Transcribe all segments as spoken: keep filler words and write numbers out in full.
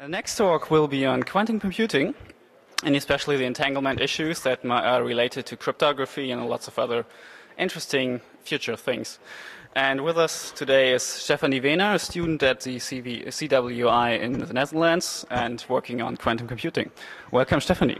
The next talk will be on quantum computing, and especially the entanglement issues that are related to cryptography and lots of other interesting future things. And with us today is Stefanie Wehner, a student at the C W I in the Netherlands and working on quantum computing. Welcome, Stefanie.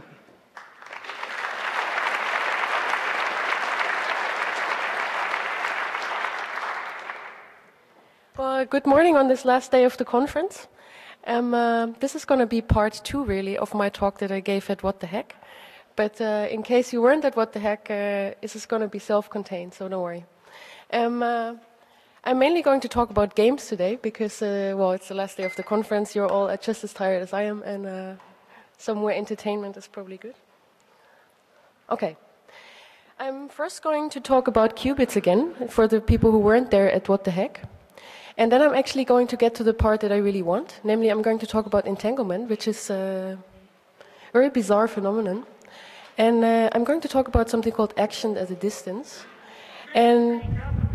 Well, good morning on this last day of the conference. Um, uh, this is going to be part two, really, of my talk that I gave at What the Heck. But uh, in case you weren't at What the Heck, uh, this is going to be self-contained, so don't worry. Um, uh, I'm mainly going to talk about games today because, uh, well, it's the last day of the conference. You're all just as tired as I am, and uh, some more entertainment is probably good. Okay. I'm first going to talk about qubits again, for the people who weren't there at What the Heck. And then I'm actually going to get to the part that I really want. Namely, I'm going to talk about entanglement, which is a very bizarre phenomenon. And uh, I'm going to talk about something called action at a distance. And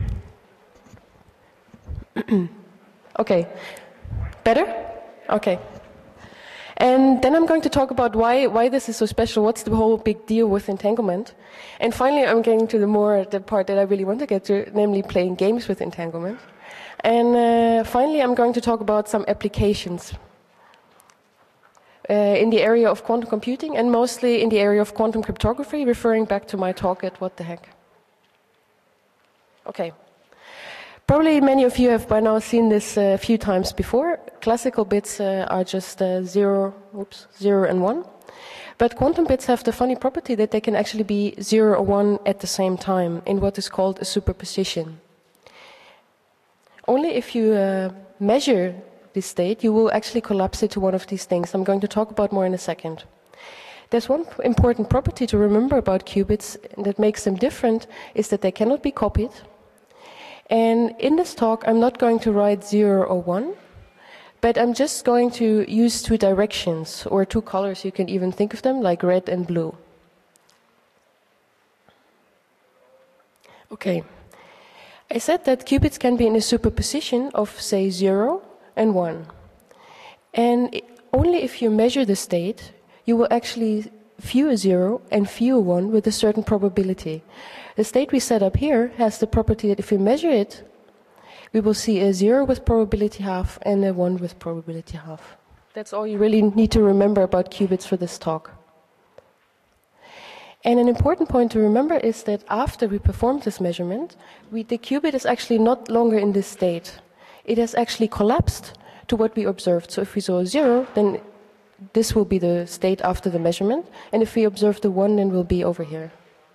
okay, better? Okay. And then I'm going to talk about why why this is so special. What's the whole big deal with entanglement? And finally, I'm getting to the more the part that I really want to get to, namely playing games with entanglement. And uh, finally, I'm going to talk about some applications uh, in the area of quantum computing, and mostly in the area of quantum cryptography, referring back to my talk at What the Heck. Okay. Probably many of you have by now seen this uh, a few times before. Classical bits uh, are just uh, zero, oops, zero and one. But quantum bits have the funny property that they can actually be zero or one at the same time in what is called a superposition. Only if you uh, measure this state, you will actually collapse it to one of these things. I'm going to talk about more in a second. There's one important property to remember about qubits that makes them different, is that they cannot be copied. And in this talk, I'm not going to write zero or one, but I'm just going to use two directions, or two colors, you can even think of them, like red and blue. Okay. I said that qubits can be in a superposition of, say, zero and one. And only if you measure the state, you will actually view a zero and view a one with a certain probability. The state we set up here has the property that if we measure it, we will see a zero with probability half and a one with probability half. That's all you really need to remember about qubits for this talk. And an important point to remember is that after we perform this measurement, we, the qubit is actually not longer in this state. It has actually collapsed to what we observed. So if we saw a zero, then this will be the state after the measurement. And if we observe the one, then we'll be over here.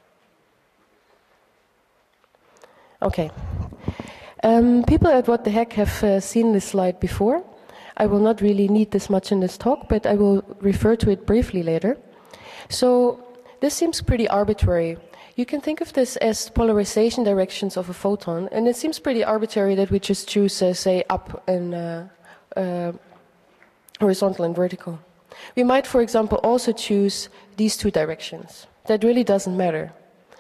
Okay. Um, people at What the Heck have uh, seen this slide before. I will not really need this much in this talk, but I will refer to it briefly later. So this seems pretty arbitrary. You can think of this as polarization directions of a photon, and it seems pretty arbitrary that we just choose, uh, say, up and uh, uh, horizontal and vertical. We might, for example, also choose these two directions. That really doesn't matter.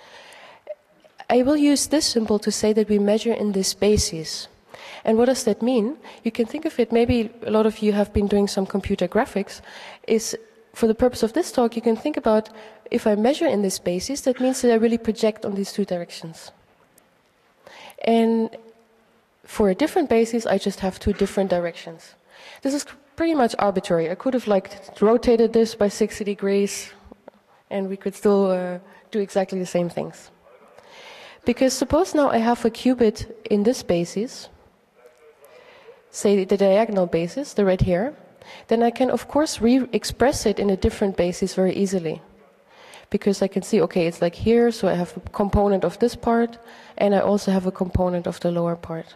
I will use this symbol to say that we measure in this basis. And what does that mean? You can think of it, maybe a lot of you have been doing some computer graphics, is for the purpose of this talk, you can think about if I measure in this basis, that means that I really project on these two directions. And for a different basis, I just have two different directions. This is pretty much arbitrary. I could have like rotated this by sixty degrees, and we could still uh, do exactly the same things. Because suppose now I have a qubit in this basis, say the diagonal basis, the red here, then I can, of course, re-express it in a different basis very easily. Because I can see, okay, it's like here, so I have a component of this part, and I also have a component of the lower part.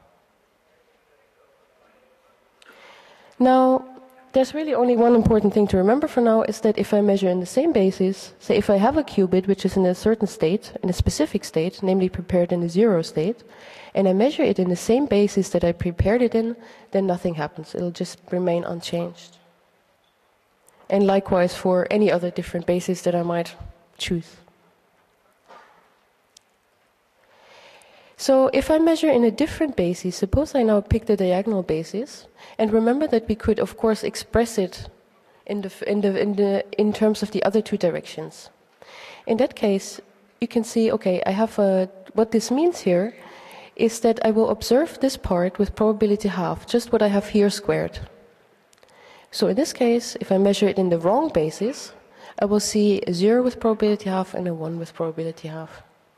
Now, there's really only one important thing to remember for now, is that if I measure in the same basis, say if I have a qubit which is in a certain state, in a specific state, namely prepared in a zero state, and I measure it in the same basis that I prepared it in, then nothing happens. It'll just remain unchanged. And likewise for any other different basis that I might choose. So if I measure in a different basis, suppose I now pick the diagonal basis, and remember that we could, of course, express it in, the, in, the, in, the, in terms of the other two directions. In that case, you can see, okay, I have a, what this means here is that I will observe this part with probability half, just what I have here squared. So in this case, if I measure it in the wrong basis, I will see a zero with probability half and a one with probability half.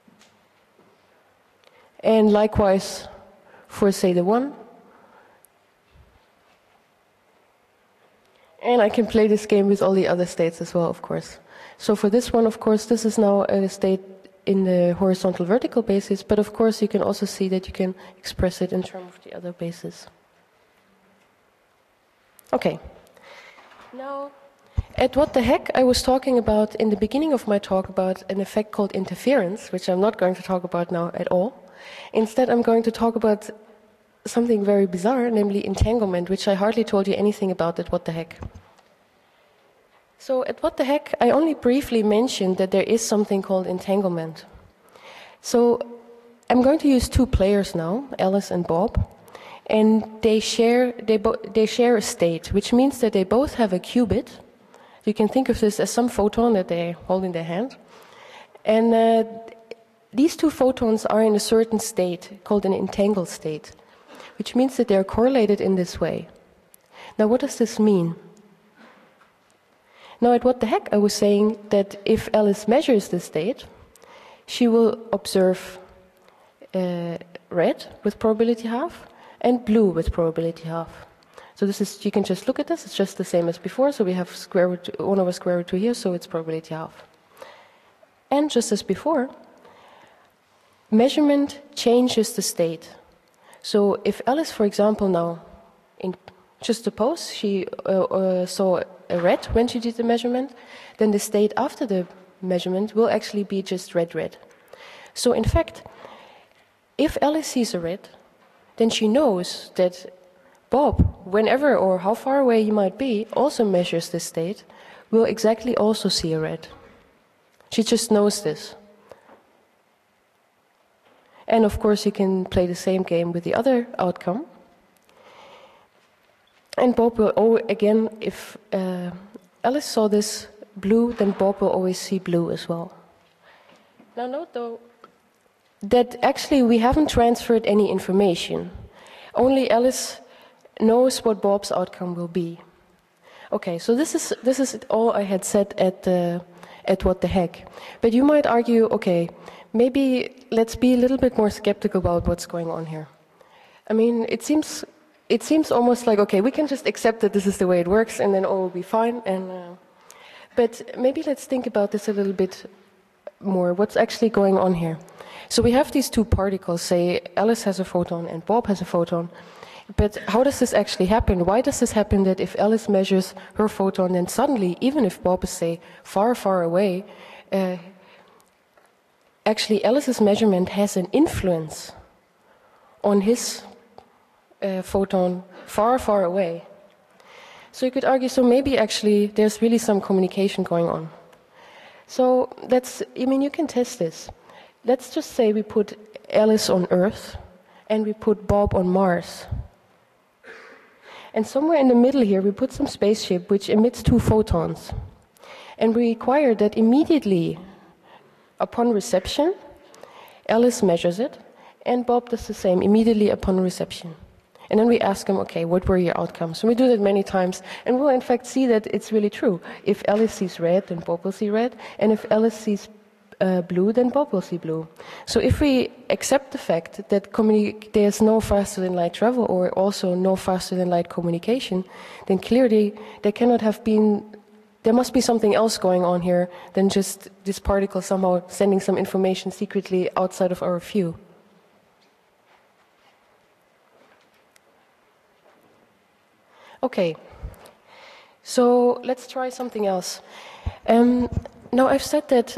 And likewise for, say, the one. And I can play this game with all the other states as well, of course. So for this one, of course, this is now a state in the horizontal vertical basis, but of course you can also see that you can express it in terms of the other bases. Okay. Now, at what the heck I was talking about in the beginning of my talk about an effect called interference, which I'm not going to talk about now at all. Instead, I'm going to talk about something very bizarre, namely entanglement, which I hardly told you anything about at what the heck. So at what the heck, I only briefly mentioned that there is something called entanglement. So I'm going to use two players now, Alice and Bob, and they share, they, bo they share a state, which means that they both have a qubit. You can think of this as some photon that they hold in their hand. And uh, these two photons are in a certain state called an entangled state, which means that they are correlated in this way. Now, what does this mean? Now, at what the heck, I was saying that if Alice measures this state, she will observe uh, red with probability half and blue with probability half. So this is, you can just look at this, it's just the same as before, so we have square root one over square root two here, so it's probability half. And just as before, measurement changes the state. So if Alice, for example, now, in, just suppose she uh, uh, saw a red when she did the measurement, then the state after the measurement will actually be just red, red. So in fact, if Alice sees a red, then she knows that Bob, whenever or how far away he might be, also measures this state, will exactly also see a red. She just knows this. And of course, you can play the same game with the other outcome. And Bob will always, again, if uh, Alice saw this blue, then Bob will always see blue as well. Now note though, that actually we haven't transferred any information. Only Alice knows what Bob's outcome will be. Okay, so this is this is all I had said at the at what the heck. But you might argue, okay, maybe let's be a little bit more skeptical about what's going on here. I mean, it seems it seems almost like, okay, we can just accept that this is the way it works, and then all will be fine. And uh, but maybe let's think about this a little bit more. What's actually going on here? So we have these two particles, say Alice has a photon and Bob has a photon. But how does this actually happen? Why does this happen that if Alice measures her photon, then suddenly, even if Bob is, say, far, far away, uh, actually Alice's measurement has an influence on his uh, photon far, far away? So you could argue, so maybe actually there's really some communication going on. So that's, I mean, you can test this. Let's just say we put Alice on Earth and we put Bob on Mars. And somewhere in the middle here, we put some spaceship which emits two photons. And we require that immediately upon reception, Alice measures it, and Bob does the same immediately upon reception. And then we ask him, okay, what were your outcomes? And we do that many times, and we'll in fact see that it's really true. If Alice sees red, then Bob will see red, and if Alice sees Uh, blue, then Bob will see blue. So if we accept the fact that there's no faster than light travel or also no faster than light communication, then clearly there cannot have been, there must be something else going on here than just this particle somehow sending some information secretly outside of our view. Okay, so let's try something else. Um, now I've said that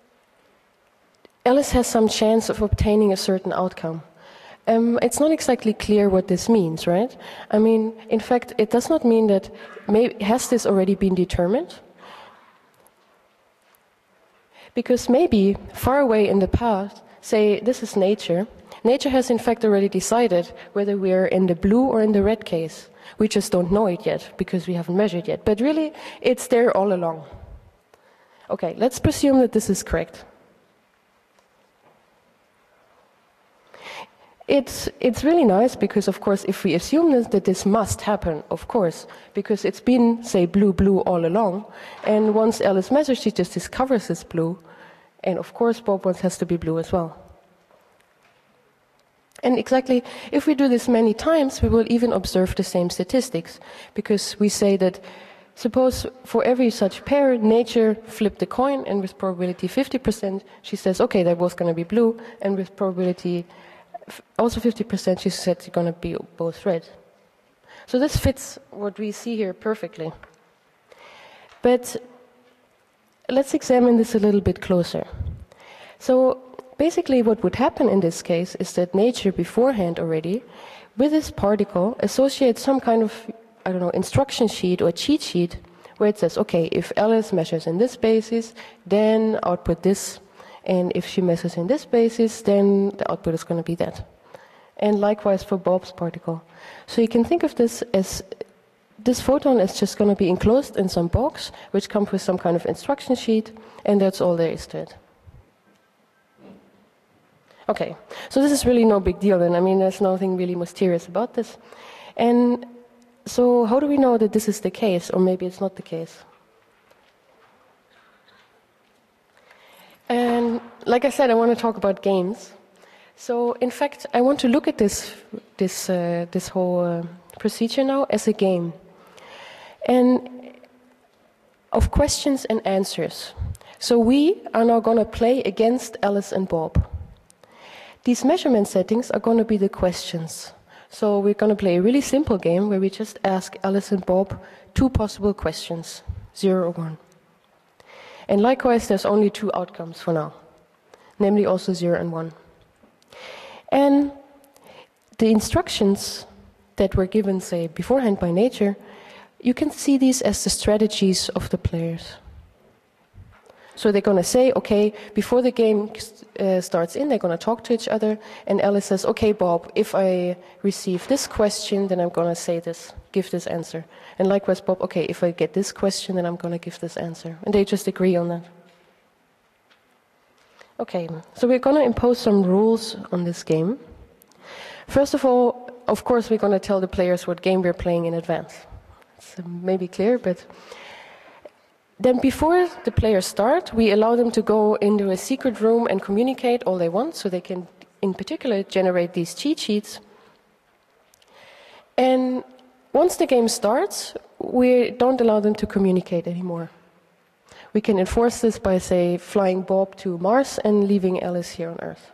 Alice has some chance of obtaining a certain outcome. Um, it's not exactly clear what this means, right? I mean, in fact, it does not mean that, maybe, has this already been determined? Because maybe far away in the past, say this is nature, Nature has in fact already decided whether we're in the blue or in the red case. We just don't know it yet because we haven't measured yet. But really, it's there all along. Okay, let's presume that this is correct. It's, it's really nice because, of course, if we assume this, that this must happen, of course, because it's been, say, blue, blue all along, and once Alice measures, she just discovers it's blue, and of course, Bob wants has to be blue as well. And exactly, if we do this many times, we will even observe the same statistics, because we say that, suppose for every such pair, nature flipped the coin, and with probability fifty percent, she says, okay, they're both going to be blue, and with probability also fifty percent, she said they're going to be both red. So this fits what we see here perfectly. But let's examine this a little bit closer. So basically what would happen in this case is that nature beforehand already, with this particle, associates some kind of, I don't know, instruction sheet or cheat sheet where it says, okay, if Alice measures in this basis, then output this. And if she measures in this basis, then the output is going to be that. And likewise for Bob's particle. So you can think of this as, this photon is just going to be enclosed in some box, which comes with some kind of instruction sheet, and that's all there is to it. Okay, so this is really no big deal, and I mean, there's nothing really mysterious about this. And so how do we know that this is the case, or maybe it's not the case? And like I said, I want to talk about games. So in fact, I want to look at this, this, uh, this whole uh, procedure now as a game. And of questions and answers. So we are now going to play against Alice and Bob. These measurement settings are going to be the questions. So we're going to play a really simple game where we just ask Alice and Bob two possible questions, zero or one. And likewise, there's only two outcomes for now, namely also zero and one. And the instructions that were given, say, beforehand by nature, you can see these as the strategies of the players. So they're going to say, okay, before the game uh, starts in, they're going to talk to each other, and Alice says, okay, Bob, if I receive this question, then I'm going to say this, give this answer. And likewise, Bob, okay, if I get this question, then I'm going to give this answer. And they just agree on that. Okay, so we're going to impose some rules on this game. First of all, of course, we're going to tell the players what game we're playing in advance. It's maybe clear, but then before the players start, we allow them to go into a secret room and communicate all they want, so they can, in particular, generate these cheat sheets. And once the game starts, we don't allow them to communicate anymore. We can enforce this by, say, flying Bob to Mars and leaving Alice here on Earth.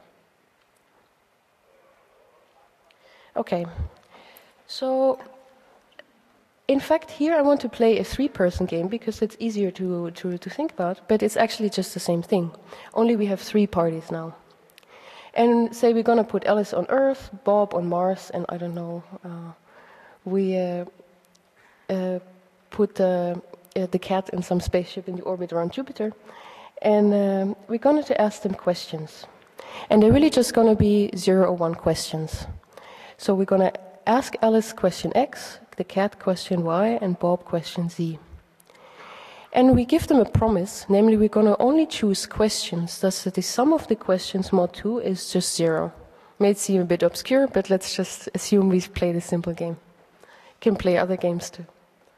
Okay, so in fact, here I want to play a three-person game because it's easier to, to, to think about, but it's actually just the same thing. Only we have three parties now. And say we're going to put Alice on Earth, Bob on Mars, and I don't know, uh, we uh, uh, put uh, uh, the cat in some spaceship in the orbit around Jupiter. And um, we're going to ask them questions. And they're really just going to be zero or one questions. So we're going to ask Alice question X, the cat question Y, and Bob question Z. And we give them a promise, namely we're going to only choose questions, thus that the sum of the questions mod two is just zero. May seem a bit obscure, but let's just assume we've played a simple game. Can play other games too.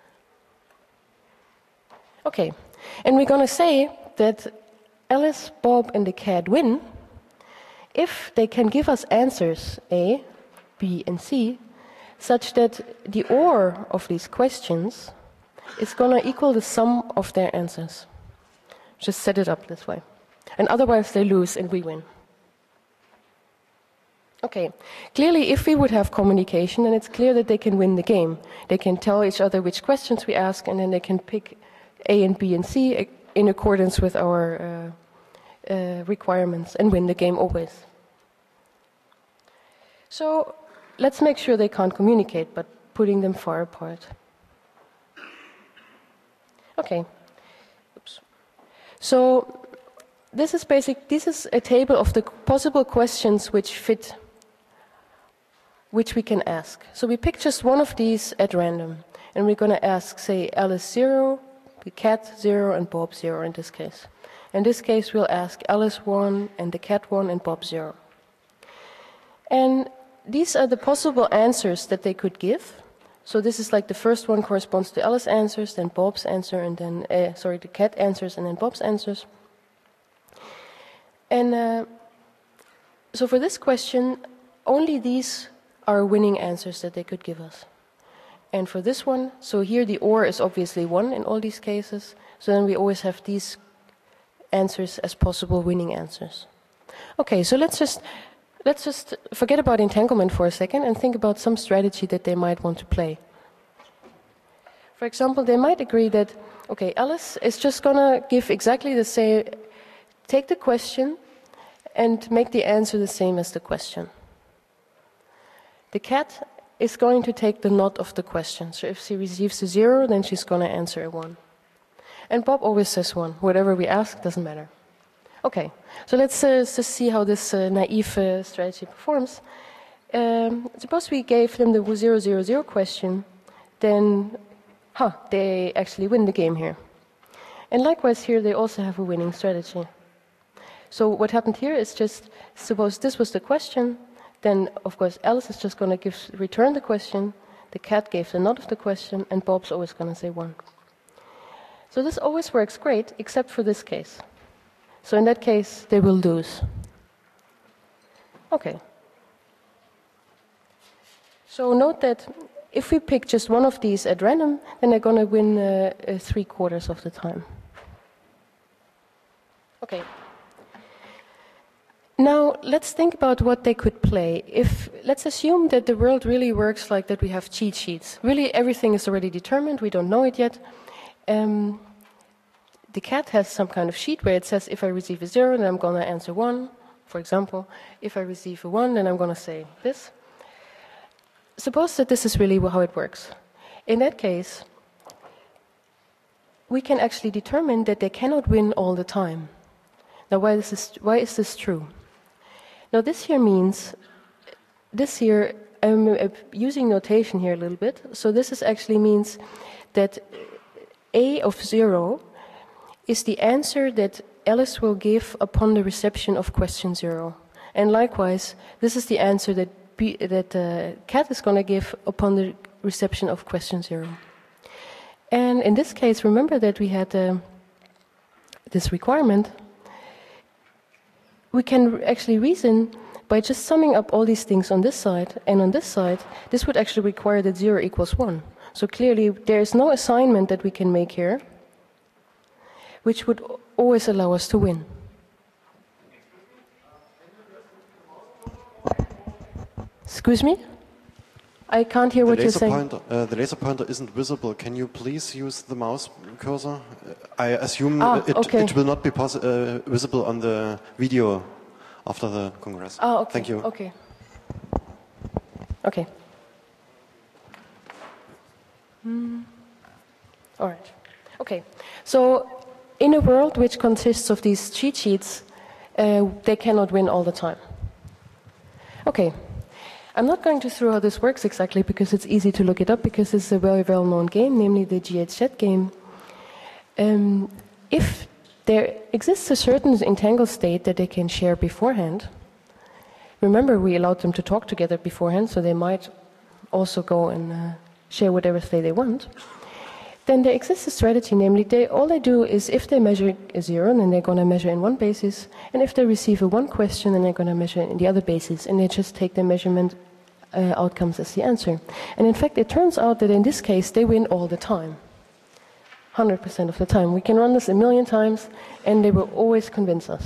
Okay, and we're going to say that Alice, Bob, and the cat win if they can give us answers A, B, and C, such that the or of these questions is going to equal the sum of their answers. Just set it up this way. And otherwise they lose and we win. Okay, clearly if we would have communication, then it's clear that they can win the game. They can tell each other which questions we ask, and then they can pick A and B and C in accordance with our uh, uh, requirements and win the game always. So let's make sure they can't communicate, but putting them far apart. Okay. Oops. So this is basic. This is a table of the possible questions which fit which we can ask. So we pick just one of these at random, and we're going to ask, say, Alice zero, the cat zero, and Bob zero in this case. In this case, we'll ask Alice one, and the cat one, and Bob zero. And these are the possible answers that they could give. So this is like the first one corresponds to Alice's answers, then Bob's answer, and then, uh, sorry, the cat answers, and then Bob's answers. And uh, so for this question, only these are winning answers that they could give us. And for this one, so here the or is obviously one in all these cases, so then we always have these answers as possible winning answers. Okay, so let's just let's just forget about entanglement for a second and think about some strategy that they might want to play. For example, they might agree that, okay, Alice is just gonna give exactly the same, take the question and make the answer the same as the question. The cat is going to take the not of the question. So if she receives a zero, then she's going to answer a one. And Bob always says one. Whatever we ask, doesn't matter. Okay, so let's uh, just see how this uh, naive uh, strategy performs. Um, suppose we gave them the zero, zero, zero question, then, huh, they actually win the game here. And likewise here, they also have a winning strategy. So what happened here is just, suppose this was the question, then, of course, Alice is just going to give, return the question, the cat gave the not of the question, and Bob's always going to say one. So this always works great, except for this case. So in that case, they will lose. Okay. So note that if we pick just one of these at random, then they're going to win uh, uh, three quarters of the time. Okay. Now, let's think about what they could play. If, let's assume that the world really works like that we have cheat sheets. Really, everything is already determined. We don't know it yet. Um, the cat has some kind of sheet where it says, if I receive a zero, then I'm going to answer one, for example. If I receive a one, then I'm going to say this. Suppose that this is really how it works. In that case, we can actually determine that they cannot win all the time. Now, why is this, why is this true? Now, this here means, this here, I'm using notation here a little bit. So this is actually means that A of zero is the answer that Alice will give upon the reception of question zero. And likewise, this is the answer that, B, that uh, cat is going to give upon the reception of question zero. And in this case, remember that we had uh, this requirement. We can actually reason by just summing up all these things on this side and on this side. This would actually require that zero equals one. So clearly there is no assignment that we can make here which would always allow us to win. Excuse me? I can't hear what you're saying. Pointer, uh, the laser pointer isn't visible. Can you please use the mouse cursor? I assume ah, it, okay. it will not be uh, visible on the video after the Congress. Ah, okay. Thank you. Okay. Okay. Mm. All right. Okay. So, in a world which consists of these cheat sheets, uh, they cannot win all the time. Okay. I'm not going to through how this works exactly because it's easy to look it up because it's a very well-known game, namely the G H Z game. Um, if there exists a certain entangled state that they can share beforehand, remember we allowed them to talk together beforehand, so they might also go and uh, share whatever state they want, then there exists a strategy, namely they, all they do is if they measure a zero, then they're going to measure in one basis, and if they receive a one question, then they're going to measure in the other basis, and they just take their measurement uh, outcomes as the answer. And in fact, it turns out that in this case, they win all the time, one hundred percent of the time. We can run this a million times, and they will always convince us.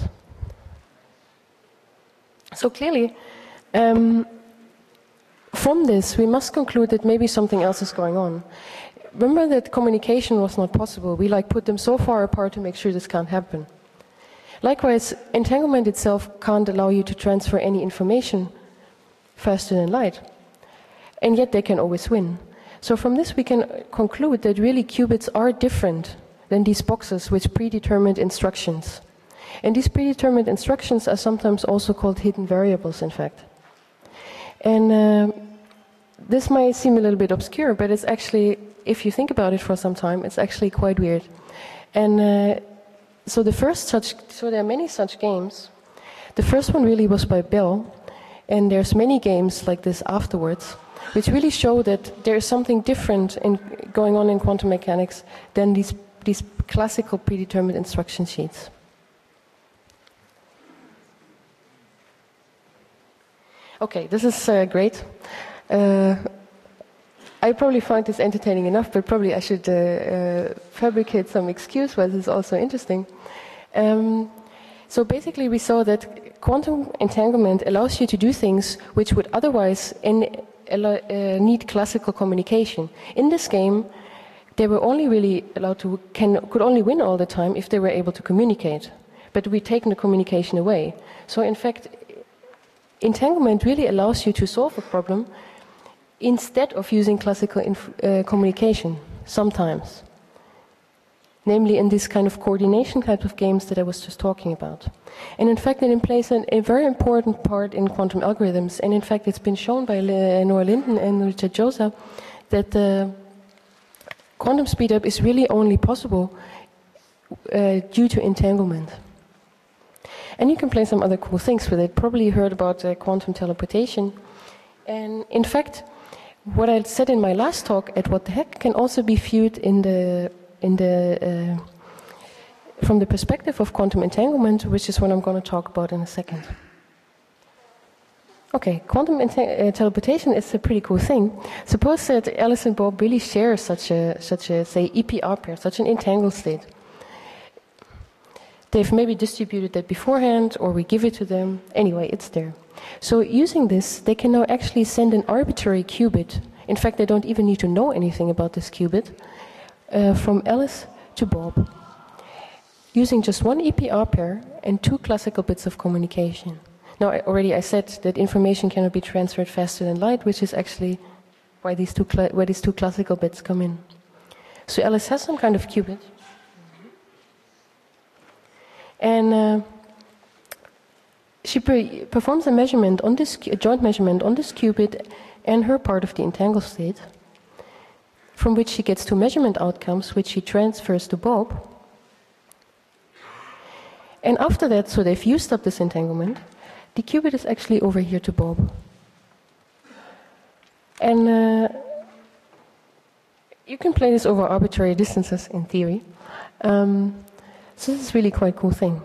So clearly, um, from this, we must conclude that maybe something else is going on. Remember that communication was not possible. We like put them so far apart to make sure this can't happen. Likewise, entanglement itself can't allow you to transfer any information faster than light. And yet they can always win. So from this we can conclude that really qubits are different than these boxes with predetermined instructions. And these predetermined instructions are sometimes also called hidden variables, in fact. And uh, this might seem a little bit obscure, but it's actually, if you think about it for some time, it's actually quite weird. And uh, so the first such, so there are many such games. The first one really was by Bell, and there's many games like this afterwards, which really show that there is something different in going on in quantum mechanics than these these classical predetermined instruction sheets. Okay, this is uh, great. Uh, I probably find this entertaining enough, but probably I should uh, uh, fabricate some excuse why this is also interesting. Um, so basically we saw that quantum entanglement allows you to do things which would otherwise in, uh, need classical communication. In this game, they were only really allowed to, can, could only win all the time if they were able to communicate. But we've taken the communication away. So in fact, entanglement really allows you to solve a problem instead of using classical inf uh, communication, sometimes. Namely in this kind of coordination type of games that I was just talking about. And in fact, it plays an, a very important part in quantum algorithms. And in fact, it's been shown by Noah Linden and Richard Josa that uh, quantum speedup is really only possible uh, due to entanglement. And you can play some other cool things with it. Probably you heard about uh, quantum teleportation. And in fact, what I said in my last talk at What the Heck can also be viewed in the, in the, uh, from the perspective of quantum entanglement, which is what I'm going to talk about in a second. Okay, quantum uh, teleportation is a pretty cool thing. Suppose that Alice and Bob really share such a, such a, say, E P R pair, such an entangled state. They've maybe distributed that beforehand, or we give it to them. Anyway, it's there. So using this, they can now actually send an arbitrary qubit. In fact, they don't even need to know anything about this qubit, uh, from Alice to Bob, using just one E P R pair and two classical bits of communication. Now, I, already I said that information cannot be transferred faster than light, which is actually why these two, where these two classical bits come in. So Alice has some kind of qubit. And uh, she pre performs a measurement on this, a joint measurement on this qubit and her part of the entangled state, from which she gets two measurement outcomes, which she transfers to Bob. And after that, so they've used up this entanglement, the qubit is actually over here to Bob. And uh, you can play this over arbitrary distances in theory. Um, So this is really quite a cool thing.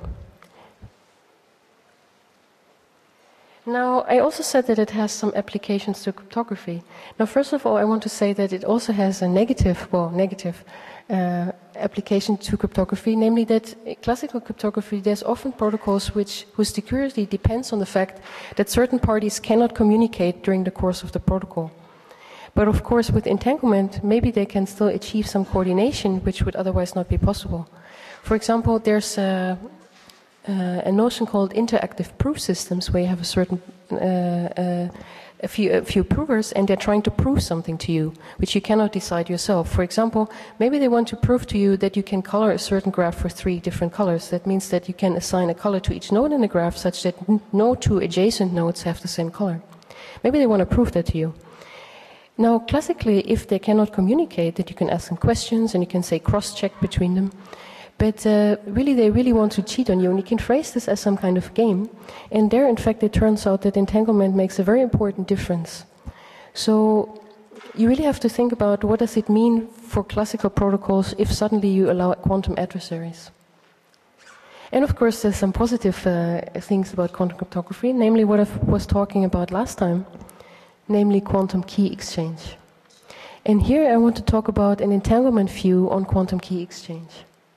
Now, I also said that it has some applications to cryptography. Now, first of all, I want to say that it also has a negative, well, negative uh, application to cryptography, namely that in classical cryptography, there's often protocols which, whose security depends on the fact that certain parties cannot communicate during the course of the protocol. But of course, with entanglement, maybe they can still achieve some coordination which would otherwise not be possible. For example, there's a, uh, a notion called interactive proof systems, where you have a certain uh, uh, a few a few provers, and they're trying to prove something to you, which you cannot decide yourself. For example, maybe they want to prove to you that you can color a certain graph for three different colors. That means that you can assign a color to each node in the graph, such that no two adjacent nodes have the same color. Maybe they want to prove that to you. Now, classically, if they cannot communicate, that you can ask them questions and you can say cross-check between them. But uh, really, they really want to cheat on you, and you can phrase this as some kind of game. And there, in fact, it turns out that entanglement makes a very important difference. So you really have to think about what does it mean for classical protocols if suddenly you allow quantum adversaries. And of course, there's some positive uh, things about quantum cryptography, namely what I was talking about last time, namely quantum key exchange. And here I want to talk about an entanglement view on quantum key exchange.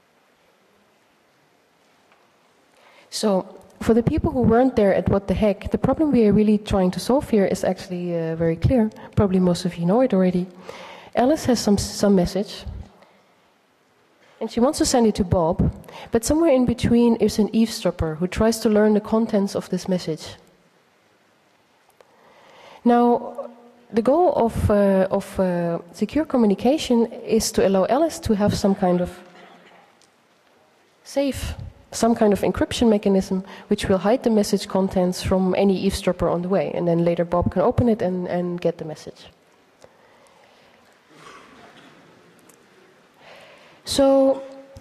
So, for the people who weren't there at What the Heck, the problem we are really trying to solve here is actually uh, very clear. Probably most of you know it already. Alice has some, some message, and she wants to send it to Bob, but somewhere in between is an eavesdropper who tries to learn the contents of this message. Now, the goal of, uh, of uh, secure communication is to allow Alice to have some kind of safe, some kind of encryption mechanism which will hide the message contents from any eavesdropper on the way, and then later Bob can open it and, and get the message. So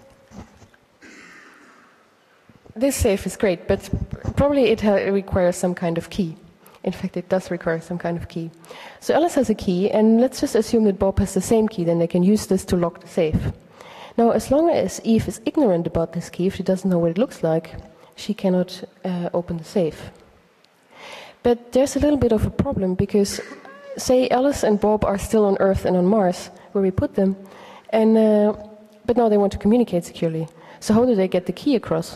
this safe is great, but probably it requires some kind of key. In fact, it does require some kind of key. So Alice has a key, and let's just assume that Bob has the same key, then they can use this to lock the safe. Now, as long as Eve is ignorant about this key, if she doesn't know what it looks like, she cannot uh, open the safe. But there's a little bit of a problem, because say Alice and Bob are still on Earth and on Mars, where we put them, and uh, but now they want to communicate securely. So how do they get the key across?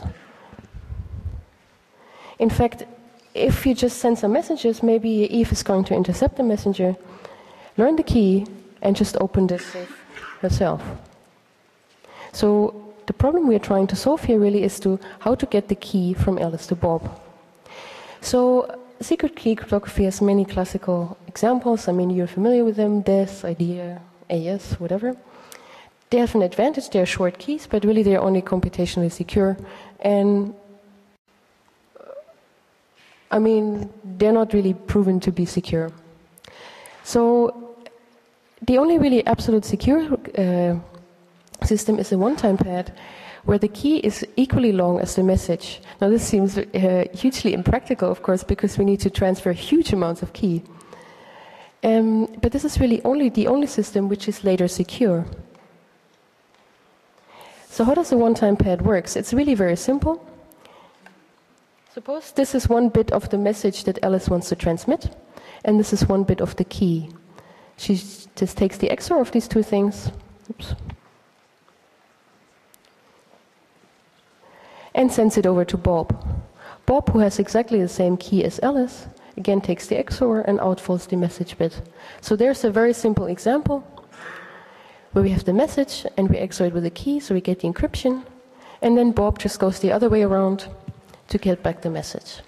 In fact, if you just send some messages, maybe Eve is going to intercept the messenger, learn the key, and just open the safe herself. So the problem we're trying to solve here really is to how to get the key from Alice to Bob. So secret key cryptography has many classical examples. I mean, you're familiar with them, D E S, IDEA, A E S, whatever. They have an advantage, they're short keys, but really they're only computationally secure. And I mean, they're not really proven to be secure. So the only really absolute secure uh, system is a one-time pad where the key is equally long as the message. Now this seems uh, hugely impractical, of course, because we need to transfer huge amounts of key. Um, but this is really only the only system which is later secure. So how does the one-time pad work? It's really very simple. Suppose this is one bit of the message that Alice wants to transmit, and this is one bit of the key. She just takes the X O R of these two things, oops, and sends it over to Bob. Bob, who has exactly the same key as Alice, again takes the X O R and outfalls the message bit. So there's a very simple example where we have the message and we X O R it with a key, so we get the encryption, and then Bob just goes the other way around to get back the message.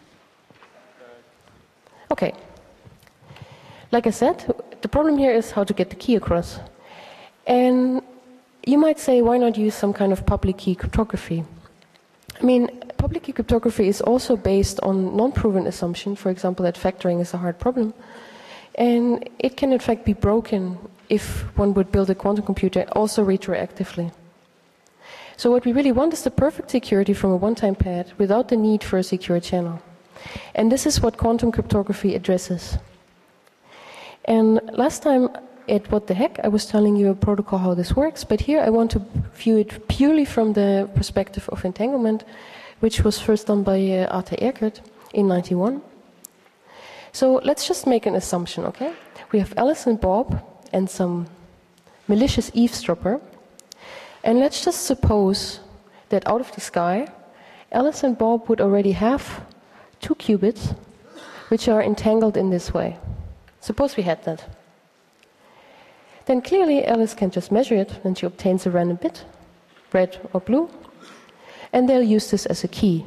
Okay. Like I said, the problem here is how to get the key across. And you might say, why not use some kind of public key cryptography? I mean, public key cryptography is also based on non-proven assumption, for example, that factoring is a hard problem. And it can in fact be broken if one would build a quantum computer also retroactively. So what we really want is the perfect security from a one-time pad without the need for a secure channel. And this is what quantum cryptography addresses. And last time at What the Heck, I was telling you a protocol how this works, but here I want to view it purely from the perspective of entanglement, which was first done by uh, Arthur Eckert in ninety-one. So let's just make an assumption, okay? We have Alice and Bob and some malicious eavesdropper. And let's just suppose that out of the sky, Alice and Bob would already have two qubits which are entangled in this way. Suppose we had that. Then clearly Alice can just measure it and she obtains a random bit, red or blue, and they'll use this as a key.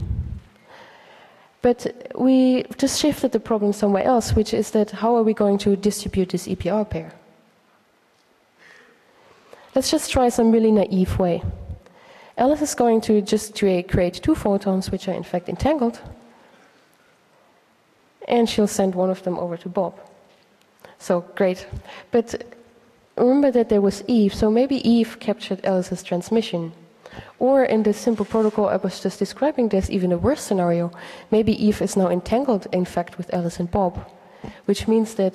But we just shifted the problem somewhere else, which is that how are we going to distribute this E P R pair? Let's just try some really naive way. Alice is going to just create two photons which are in fact entangled, and she'll send one of them over to Bob. So great. But remember that there was Eve, so maybe Eve captured Alice's transmission. Or in this simple protocol I was just describing, there's even a worse scenario. Maybe Eve is now entangled in fact with Alice and Bob, which means that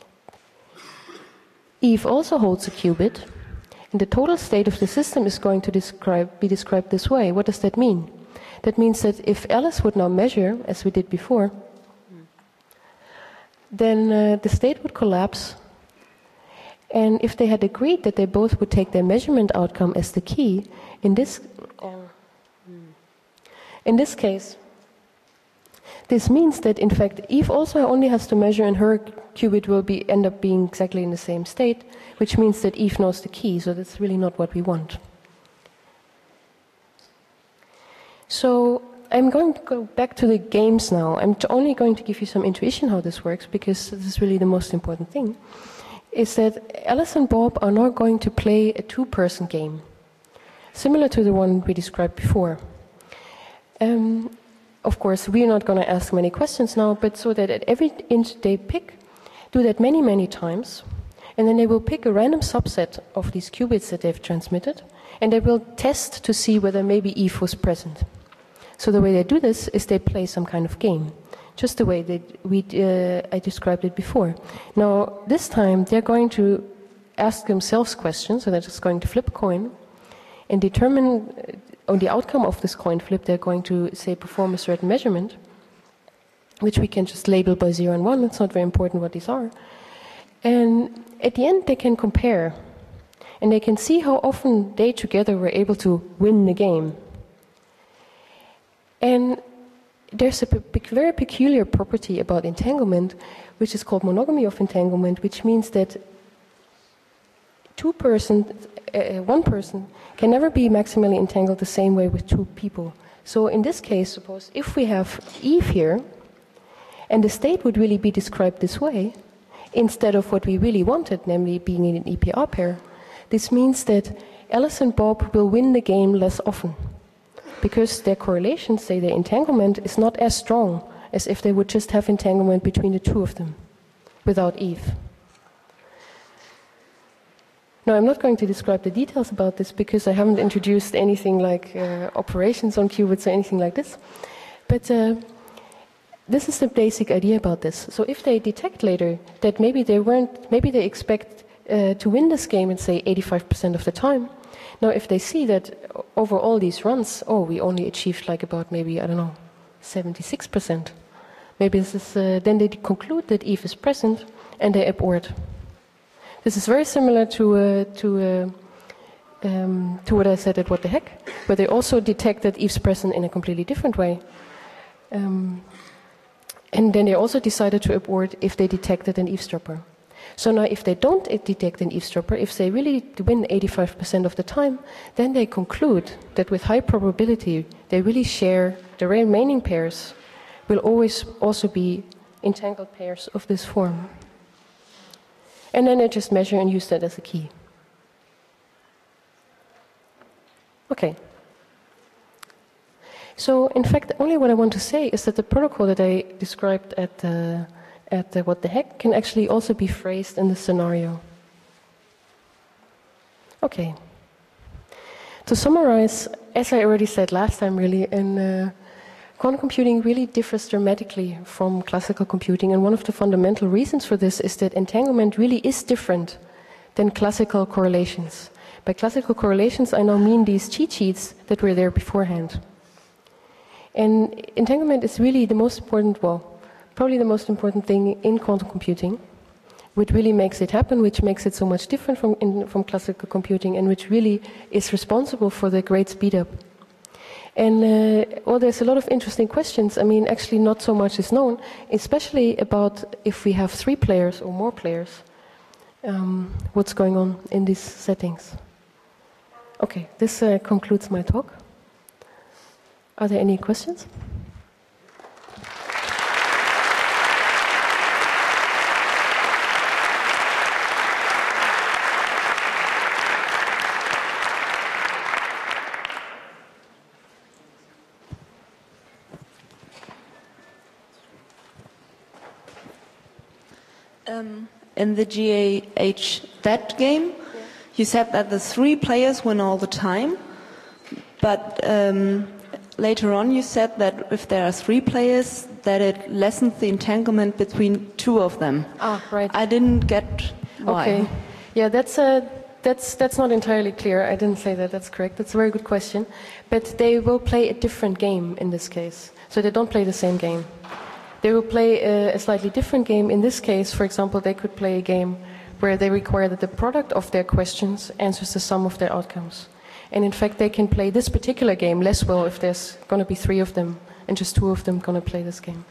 Eve also holds a qubit. And the total state of the system is going to describe, be described this way. What does that mean? That means that if Alice would now measure, as we did before, then uh, the state would collapse. And if they had agreed that they both would take their measurement outcome as the key, in this, um, in this case, this means that in fact Eve also only has to measure and her qubit will be, end up being exactly in the same state, which means that Eve knows the key, so that's really not what we want. So I'm going to go back to the games now. I'm only going to give you some intuition how this works, because this is really the most important thing, is that Alice and Bob are now going to play a two-person game, similar to the one we described before. Um, Of course, we're not going to ask many questions now, but so that at every inch they pick, do that many, many times, and then they will pick a random subset of these qubits that they've transmitted, And they will test to see whether maybe Eve was present. So the way they do this is they play some kind of game, just the way that we, uh, I described it before. Now, this time they're going to ask themselves questions, so they're just going to flip a coin and determine uh, on the outcome of this coin flip, they're going to, say, perform a certain measurement, which we can just label by zero and one. It's not very important what these are. And at the end, they can compare. And they can see how often they together were able to win the game. And there's a pe- very peculiar property about entanglement, which is called monogamy of entanglement, which means that two person, uh, one person can never be maximally entangled the same way with two people. So in this case, suppose if we have Eve here, and the state would really be described this way, instead of what we really wanted, namely being in an E P R pair, this means that Alice and Bob will win the game less often, because their correlation, say their entanglement, is not as strong as if they would just have entanglement between the two of them, without Eve. Now, I'm not going to describe the details about this because I haven't introduced anything like uh, operations on qubits or anything like this. But uh, this is the basic idea about this. So if they detect later that maybe they weren't, maybe they expect uh, to win this game in, say, eighty-five percent of the time. Now, if they see that over all these runs, oh, we only achieved like about maybe, I don't know, seventy-six percent. Maybe this is, uh, then they conclude that Eve is present and they abort. This is very similar to uh, to uh, um, to what I said at What the Heck, where they also detect that Eve's present in a completely different way. Um, and then they also decided to abort if they detected an eavesdropper. So now if they don't detect an eavesdropper, if they really win eighty-five percent of the time, then they conclude that with high probability they really share, the remaining pairs will always also be entangled pairs of this form. And then they just measure and use that as a key. Okay. So, in fact, only what I want to say is that the protocol that I described at the, at the What the Heck can actually also be phrased in the scenario. Okay. To summarize, as I already said last time, really, in uh, quantum computing really differs dramatically from classical computing, and one of the fundamental reasons for this is that entanglement really is different than classical correlations. By classical correlations, I now mean these cheat sheets that were there beforehand. And entanglement is really the most important, well, probably the most important thing in quantum computing, which really makes it happen, which makes it so much different from, in, from classical computing, and which really is responsible for the great speed up. And, uh, well, there's a lot of interesting questions. I mean, actually not so much is known, especially about if we have three players or more players, um, what's going on in these settings. Okay, this uh, concludes my talk. Are there any questions? Um, in the G A H that game, yeah. You said that the three players win all the time, but um, later on you said that if there are three players, that it lessens the entanglement between two of them. Ah, right. I didn't get why. Okay. Yeah, that's a. That's that's not entirely clear. I didn't say that. That's correct. That's a very good question. But they will play a different game in this case. So they don't play the same game. They will play a, a slightly different game. In this case, for example, they could play a game where they require that the product of their questions answers the sum of their outcomes. And in fact, they can play this particular game less well if there's going to be three of them and just two of them going to play this game.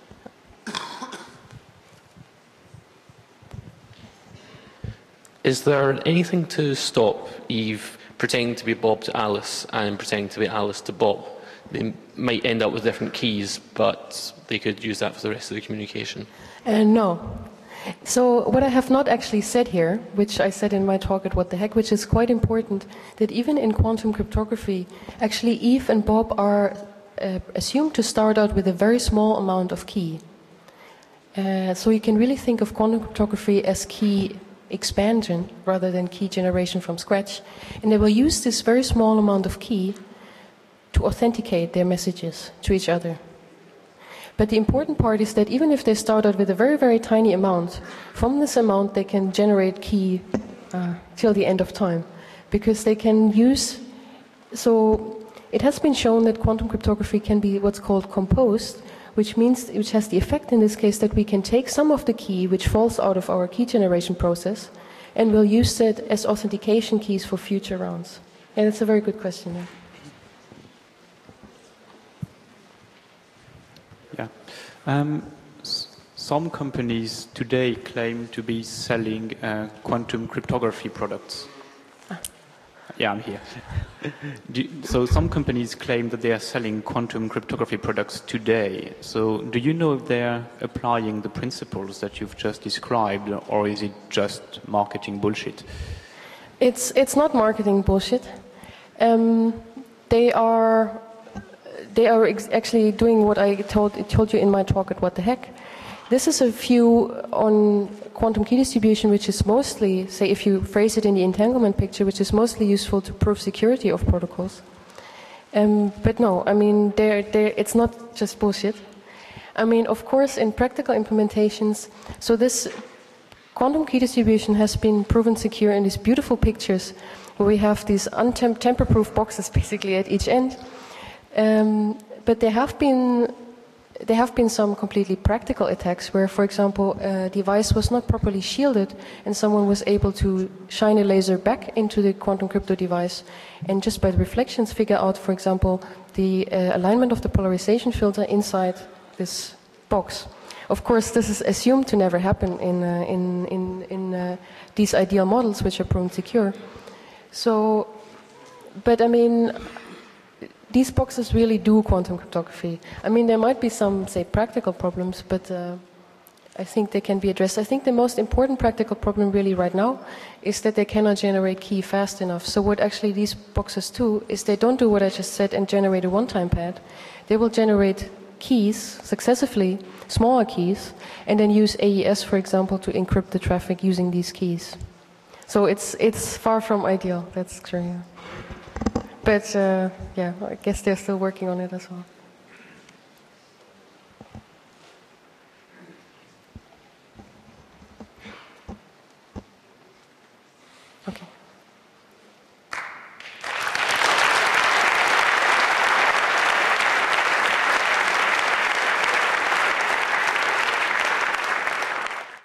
Is there anything to stop Eve pretending to be Bob to Alice and pretending to be Alice to Bob? They might end up with different keys, but they could use that for the rest of the communication. Uh, no. So what I have not actually said here, which I said in my talk at What the Heck, which is quite important, that even in quantum cryptography, actually Eve and Bob are uh, assumed to start out with a very small amount of key. Uh, so you can really think of quantum cryptography as key expansion rather than key generation from scratch. And they will use this very small amount of key to authenticate their messages to each other. But the important part is that even if they start out with a very, very tiny amount, from this amount they can generate key uh, till the end of time. Because they can use, so it has been shown that quantum cryptography can be what's called composed, which means, which has the effect in this case that we can take some of the key which falls out of our key generation process and we'll use it as authentication keys for future rounds. And it's a very good question. Yeah. Yeah. Um, some companies today claim to be selling uh, quantum cryptography products. Ah. Yeah, I'm here. do, so some companies claim that they are selling quantum cryptography products today. So do you know if they're applying the principles that you've just described, or is it just marketing bullshit? It's, it's not marketing bullshit. Um, they are... They are ex actually doing what I told, told you in my talk at What the Heck. This is a view on quantum key distribution, which is mostly, say, if you phrase it in the entanglement picture, which is mostly useful to prove security of protocols. Um, but no, I mean, they're, they're, it's not just bullshit. I mean, of course, in practical implementations, so this quantum key distribution has been proven secure in these beautiful pictures where we have these untamper-proof boxes basically at each end. Um, but there have been there have been some completely practical attacks where, for example, a device was not properly shielded and someone was able to shine a laser back into the quantum crypto device and just by the reflections figure out, for example, the uh, alignment of the polarization filter inside this box. Of course, this is assumed to never happen in uh, in in, in uh, these ideal models, which are proven secure. So, but I mean. These boxes really do quantum cryptography. I mean, there might be some, say, practical problems, but uh, I think they can be addressed. I think the most important practical problem really right now is that they cannot generate key fast enough. So what actually these boxes do is they don't do what I just said and generate a one-time pad. They will generate keys successively, smaller keys, and then use A E S, for example, to encrypt the traffic using these keys. So it's, it's far from ideal, that's true. Yeah. But, uh, yeah, I guess they're still working on it as well. Okay.